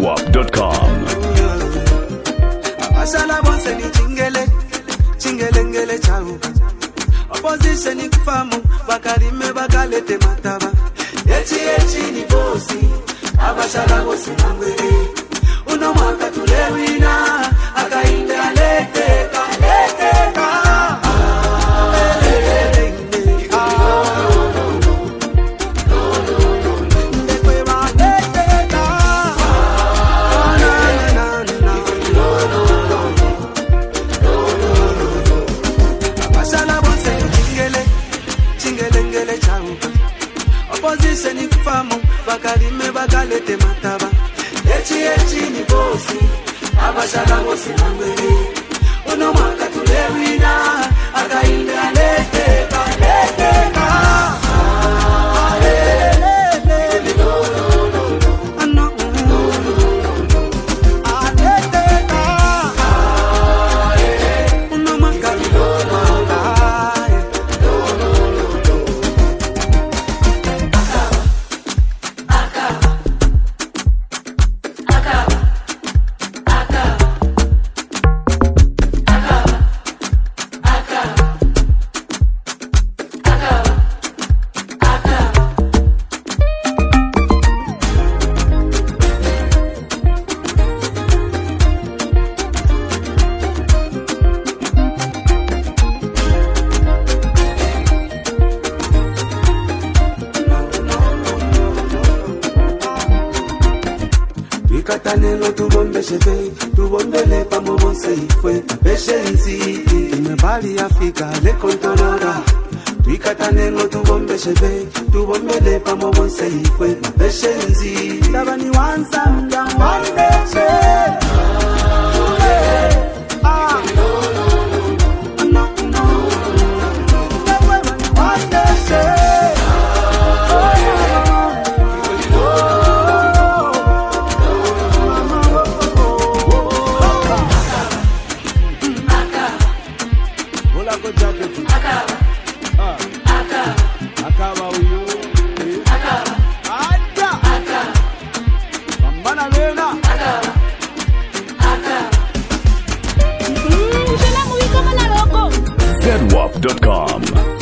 ZWAP.com. Ashala bonse ni chingelengele chauka. Opposition ni kufamu, bakarime bakalete mataba. Echi ni bosi, abashala bosi nangwele. Uno mwaka tulewina, akainde alete ka. Opposition ni kufamu, bakarime bakalete mataba. Echi ni bosi, abashala bosi nangwele. Uno mwaka tulewina, akainde alete ka. Katanelo tu bombe cheve, tu bombe le pa mo bonse fue peshenzi. Me bali Afrika le controlora. Tu katanelo tu bombe cheve, tu bombe le pa mo bonse fue peshenzi. Tabani wansam dan wande che. ZWAP.com.